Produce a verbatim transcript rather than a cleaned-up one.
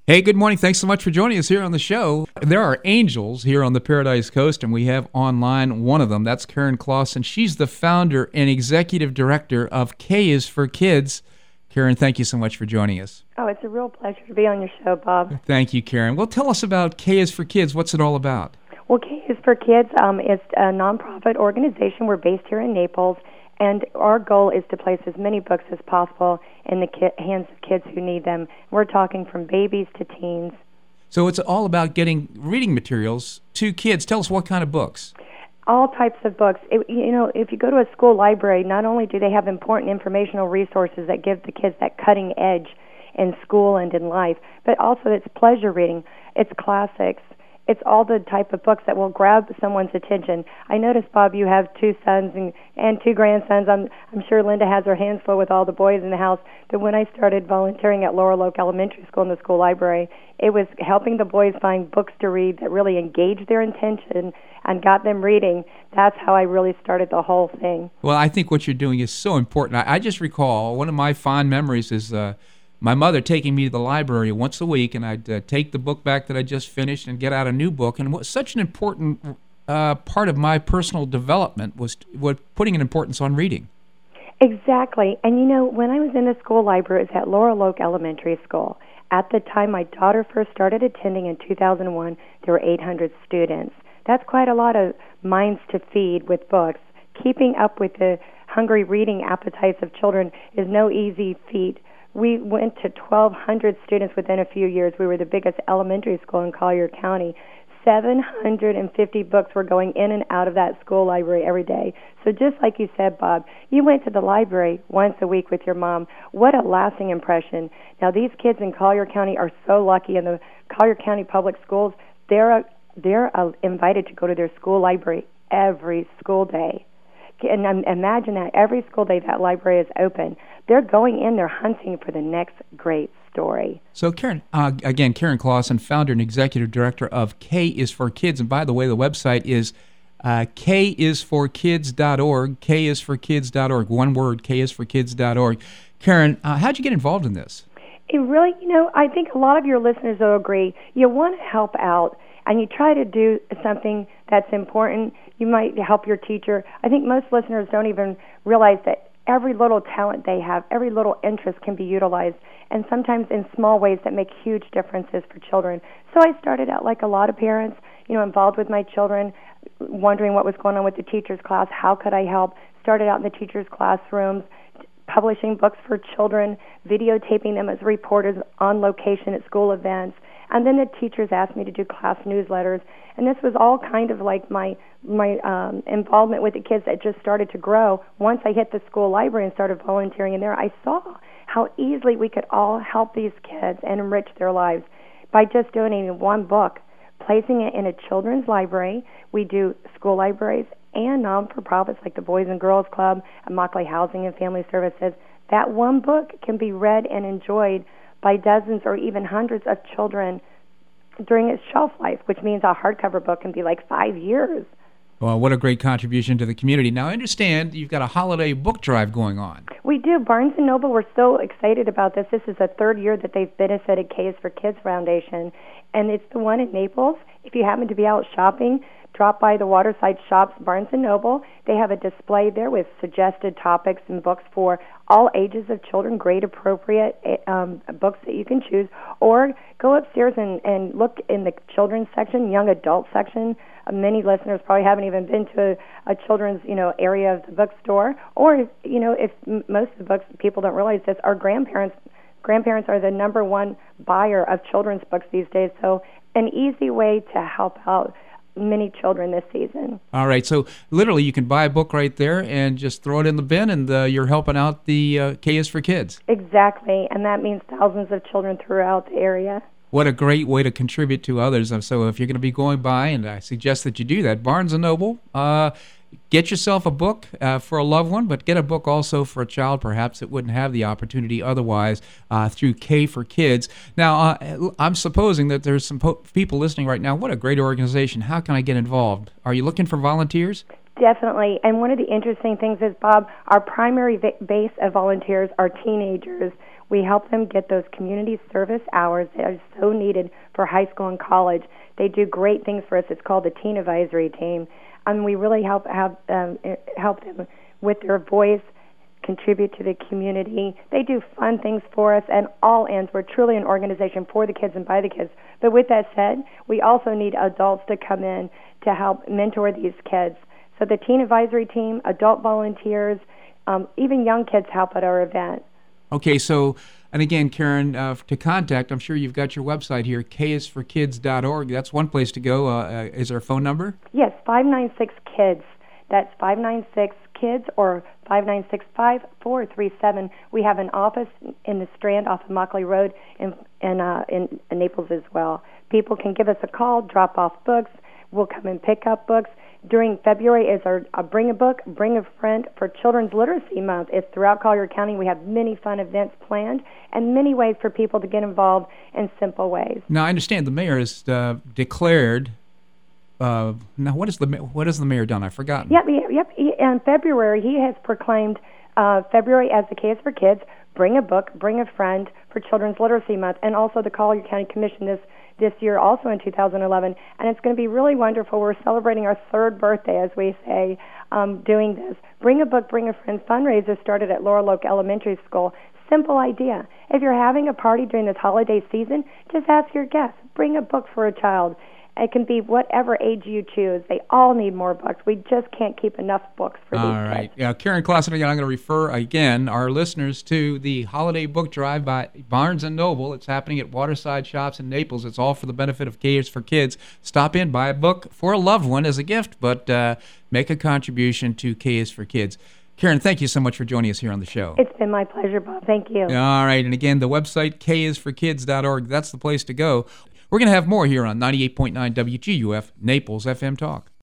Hey, good morning. Thanks so much for joining us here on the show. There are angels here on the Paradise Coast, and we have online one of them. That's Karen Clausen. She's the founder and executive director of K is for Kids. Karen, thank you so much for joining us. Oh, it's a real pleasure to be on your show, Bob. Thank you, Karen. Well, tell us about K is for Kids. What's it all about? Well, K is for Kids um, is a nonprofit organization. We're based here in Naples, and our goal is to place as many books as possible in the ki- hands of kids who need them. We're talking from babies to teens. So it's all about getting reading materials to kids. Tell us what kind of books. All types of books. It, you know, if you go to a school library, not only do they have important informational resources that give the kids that cutting edge in school and in life, but also it's pleasure reading, it's classics, it's all the type of books that will grab someone's attention. I notice, Bob, you have two sons and, and two grandsons. I'm, I'm sure Linda has her hands full with all the boys in the house. But when I started volunteering at Laurel Oak Elementary School in the school library, it was helping the boys find books to read that really engaged their attention and got them reading. That's how I really started the whole thing. Well, I think what you're doing is so important. I, I just recall one of my fond memories is uh, my mother taking me to the library once a week, and I'd uh, take the book back that I just finished and get out a new book. And what such an important uh, part of my personal development was, was putting an importance on reading. Exactly. And, you know, when I was in the school library, it was at Laurel Oak Elementary School. At the time my daughter first started attending in two thousand one, there were eight hundred students. That's quite a lot of minds to feed with books. Keeping up with the hungry reading appetites of children is no easy feat. We went to twelve hundred students within a few years. We were the biggest elementary school in Collier County. seven hundred fifty books were going in and out of that school library every day. So just like you said, Bob, you went to the library once a week with your mom. What a lasting impression. Now, these kids in Collier County are so lucky. In the Collier County Public Schools, they're, uh, they're uh, invited to go to their school library every school day. And um, imagine that every school day that library is open. They're going in, they're hunting for the next great story. So Karen, uh, again, Karen Clausen, founder and executive director of K is for Kids. And by the way, the website is uh, k is for kids dot org, k is for kids dot org, one word, k is for kids dot org. Karen, uh, how'd you get involved in this? It really, you know, I think a lot of your listeners will agree. You want to help out, and you try to do something that's important. You might help your teacher. I think most listeners don't even realize that every little talent they have, every little interest can be utilized, and sometimes in small ways that make huge differences for children. So I started out like a lot of parents, you know, involved with my children, wondering what was going on with the teacher's class, how could I help, started out in the teacher's classrooms, publishing books for children, videotaping them as reporters on location at school events, and then the teachers asked me to do class newsletters, and this was all kind of like my my um, involvement with the kids that just started to grow. Once I hit the school library and started volunteering in there, I saw how easily we could all help these kids and enrich their lives by just donating one book, placing it in a children's library. We do school libraries and non-for-profits like the Boys and Girls Club and Mockley Housing and Family Services. That one book can be read and enjoyed by dozens or even hundreds of children during its shelf life, which means a hardcover book can be like five years. Well, what a great contribution to the community. Now, I understand you've got a holiday book drive going on. We do. Barnes and Noble, we're so excited about this. This is the third year that they've benefited K is for Kids Foundation, and it's the one in Naples. If you happen to be out shopping, drop by the Waterside Shops, Barnes and Noble. They have a display there with suggested topics and books for all ages of children, grade-appropriate um, books that you can choose. Or go upstairs and, and look in the children's section, young adult section. Uh, many listeners probably haven't even been to a, a children's, you know, area of the bookstore. Or, you know, if m- most of the books, people don't realize this, our grandparents grandparents are the number one buyer of children's books these days. So an easy way to help out many children this season. All right, so literally you can buy a book right there and just throw it in the bin, and uh, you're helping out the uh, K is for Kids. Exactly, and that means thousands of children throughout the area. What a great way to contribute to others. So if you're going to be going by, and I suggest that you do that, Barnes and Noble, uh, get yourself a book uh, for a loved one, but get a book also for a child perhaps that wouldn't have the opportunity otherwise uh, through K for Kids. Now, uh, I'm supposing that there's some po- people listening right now. What a great organization. How can I get involved? Are you looking for volunteers? Definitely. And one of the interesting things is, Bob, our primary va- base of volunteers are teenagers. We help them get those community service hours that are so needed for high school and college. They do great things for us. It's called the Teen Advisory Team. And we really help have um, help them with their voice, contribute to the community. They do fun things for us and all ends. We're truly an organization for the kids and by the kids. But with that said, we also need adults to come in to help mentor these kids. So the Teen Advisory Team, adult volunteers, um, even young kids help at our event. Okay, so, and again, Karen, uh, to contact, I'm sure you've got your website here, k is for kids dot org. That's one place to go. Uh, uh, is there a phone number? Yes, five nine six KIDS. That's five nine six KIDS or five nine six five, four three seven. We have an office in the Strand off of Mockley Road in, in, uh, in, in Naples as well. People can give us a call, drop off books. We'll come and pick up books. During February is our uh, Bring a Book, Bring a Friend for Children's Literacy Month. It's throughout Collier County. We have many fun events planned and many ways for people to get involved in simple ways. Now, I understand the mayor has uh, declared. Uh, now, what is the what has the mayor done? I've forgotten. Yep, yep. He, in February, he has proclaimed uh, February as the K is for Kids. Bring a Book, Bring a Friend for Children's Literacy Month, and also the Collier County Commission this. this year, also in two thousand eleven, and it's going to be really wonderful. We're celebrating our third birthday, as we say, um, doing this. Bring a Book, Bring a Friend fundraiser started at Laurel Oak Elementary School. Simple idea. If you're having a party during this holiday season, just ask your guests, bring a book for a child. It can be whatever age you choose. They all need more books. We just can't keep enough books for all these right. kids. Yeah, Karen Clausen, again, I'm going to refer again our listeners to the Holiday Book Drive by Barnes and Noble. It's happening at Waterside Shops in Naples. It's all for the benefit of K is for Kids. Stop in, buy a book for a loved one as a gift, but uh, make a contribution to K is for Kids. Karen, thank you so much for joining us here on the show. It's been my pleasure, Bob. Thank you. All right. And again, the website, k is for kids dot org. That's the place to go. We're going to have more here on ninety-eight point nine W G U F, Naples F M Talk.